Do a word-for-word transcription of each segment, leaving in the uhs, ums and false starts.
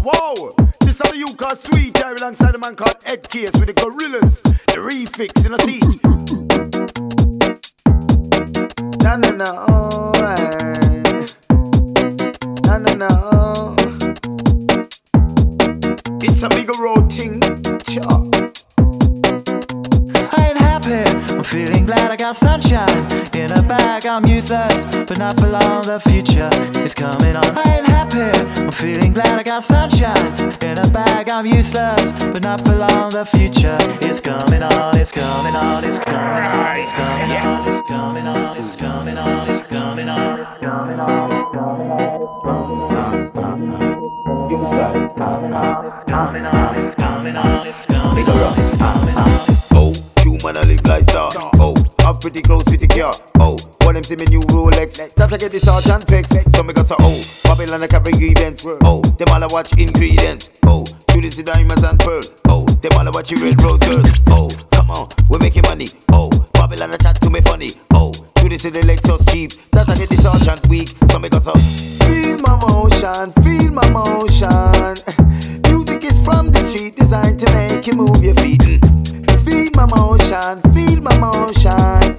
Whoa, this are the you called Sweet Jerry alongside the man called Ed Case with the Gorillas, the refix in a seat. Na na na, oh, eh. Na na na, oh. It's a bigger road thing, sure. I ain't happy, I'm feeling glad I got sunshine. In a bag I'm useless, but not for long, the future is coming on. I ain't happy, I'm feeling glad I got sunshine. In a bag I'm useless, but not for long, the future is coming on. It's coming on, it's coming on, it's coming on, it's coming on, it's coming on, it's coming on, it's coming on, it's coming on. Uh, uh, uh, uh. You side, uh, uh, It's coming on, it's coming on, it's coming bigger on, rock, it's coming on. oh, you man I live like star. Oh, I'm pretty close with the car. Oh, what them see me new Rolex. That I get the sergeant fix. So me got a oh, Babylon I carry events. Oh, them all I watch ingredients. Oh, you this the diamonds and pearl. Oh, them all I watch you red rose girls. Oh, come on, we making money. Oh, Babylon I chat to me funny. Oh, you this the Lexus cheap. That I get the sergeant weak. So me got a feel my motion, feel my motion. Music is from the street, designed to make you move your feet. Feel my motion, feel my motion.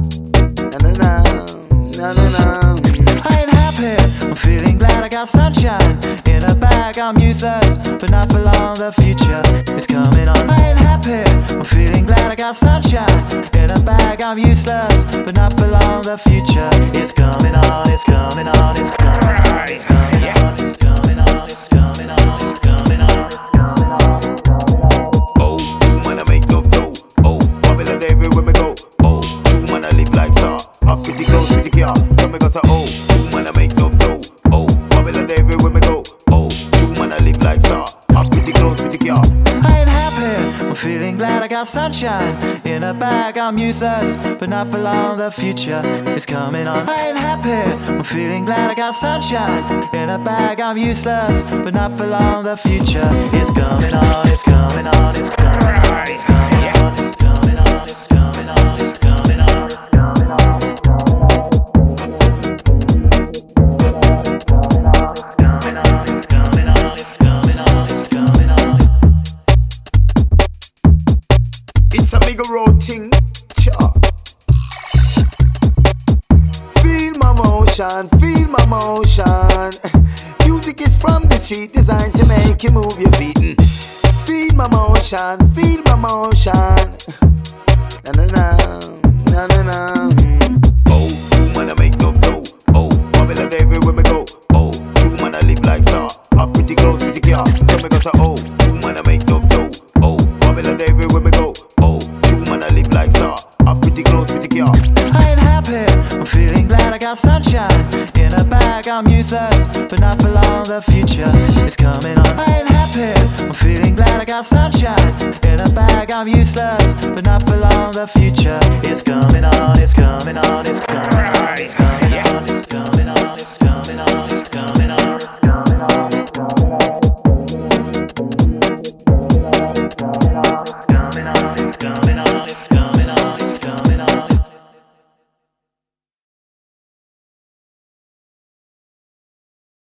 Na na na, na na na. I ain't happy, I'm feeling glad I got sunshine. In a bag I'm useless, but not for long, the future is coming on. I ain't happy, I'm feeling glad I got sunshine. In a bag I'm useless, but not for long, the future is coming on. It's coming on, it's coming on, it's coming on, it's coming on, it's coming on, it's coming on, it's coming on, it's coming on. Oh, you man I make love dough. Oh, Babylon everywhere me go. Oh, you man I live like star. I'm pretty close with the car. So me got a oh, you man I make love dough. Oh, Babylon everywhere me go. Oh, you man I live like star. I'm pretty close with the car. I ain't happy, I'm feeling glad I got sunshine. In a bag I'm useless, but not for long, the future is coming on. I ain't happy, I'm feeling glad I got sunshine. In a bag I'm useless, but not for long, the future is coming on. It's coming on, it's coming on, it's coming on, it's coming on, it's coming on, it's coming on, it's coming on, it's coming on. It's a bigger road thing, sure. Feel my motion, feel my motion. Music is from the street, designed to make you move your feet. Feel my motion, feel my motion. Na na na, na na na. Oh, you man I make love dough. Oh, Babylon everywhere me go. Oh, you man I live like star. I'm pretty close with the car. So me got a oh, you man I make love dough. Oh, Babylon everywhere me go. Oh, you man I live like star. I'm pretty close with the car. I ain't happy, I'm feeling glad I got sunshine. In a bag I'm useless, but not for long, the future is coming on. I ain't happy, I'm feeling glad I got sunshine. In a bag I'm useless, but not for long, the future is coming on. It's coming on, it's coming on, it's coming on, it's coming on.